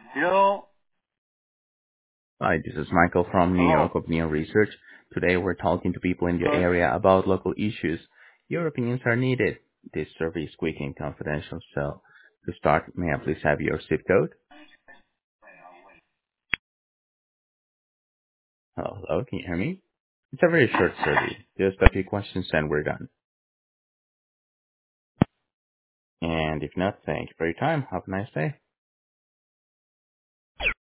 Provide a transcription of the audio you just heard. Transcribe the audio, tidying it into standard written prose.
Hello. Hi, this is Michael from New Hello. York of Neo Research. Today we're talking to people in your Good. area about local issues. Your opinions are needed. This survey is quick and confidential, so to start, may I please have your zip code? Hello, can you hear me? It's a very short survey. Just a few questions and we're done. And if not, thank you for your time. Have a nice day.